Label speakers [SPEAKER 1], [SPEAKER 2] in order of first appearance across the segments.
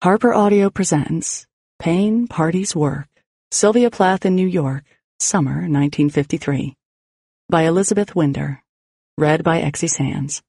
[SPEAKER 1] Harper Audio presents Pain, Parties, Work, Sylvia Plath in New York, Summer 1953, by Elizabeth Winder, read by Exie Sands.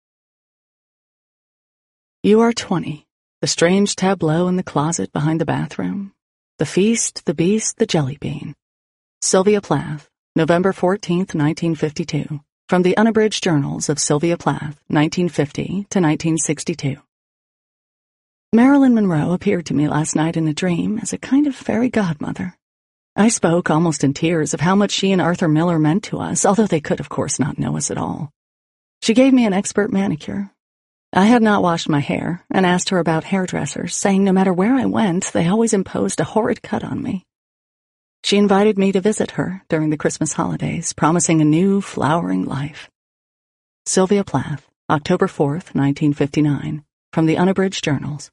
[SPEAKER 1] You are 20, the strange tableau in the closet behind the bathroom, the feast, the beast, the jelly bean. Sylvia Plath, November 14th, 1952, from the Unabridged Journals of Sylvia Plath, 1950 to 1962. Marilyn Monroe appeared to me last night in a dream as a kind of fairy godmother. I spoke almost in tears of how much she and Arthur Miller meant to us, although they could, of course, not know us at all. She gave me an expert manicure. I had not washed my hair and asked her about hairdressers, saying no matter where I went, they always imposed a horrid cut on me. She invited me to visit her during the Christmas holidays, promising a new, flowering life. Sylvia Plath, October 4th, 1959, from the Unabridged Journals.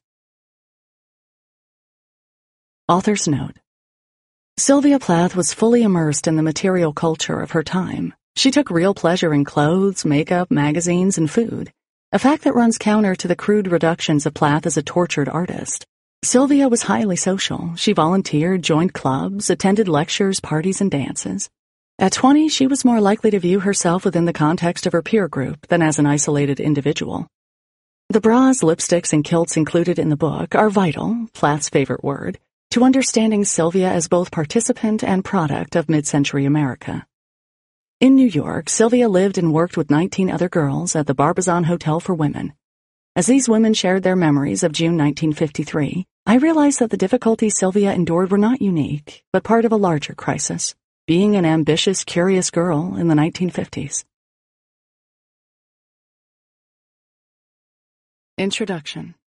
[SPEAKER 1] Author's note. Sylvia Plath was fully immersed in the material culture of her time. She took real pleasure in clothes, makeup, magazines, and food, a fact that runs counter to the crude reductions of Plath as a tortured artist. Sylvia was highly social. She volunteered, joined clubs, attended lectures, parties, and dances. At 20, she was more likely to view herself within the context of her peer group than as an isolated individual. The bras, lipsticks, and kilts included in the book are vital, Plath's favorite word, to understanding Sylvia as both participant and product of mid-century America. In New York, Sylvia lived and worked with 19 other girls at the Barbizon Hotel for Women. As these women shared their memories of June 1953, I realized that the difficulties Sylvia endured were not unique, but part of a larger crisis, being an ambitious, curious girl in the 1950s. Introduction.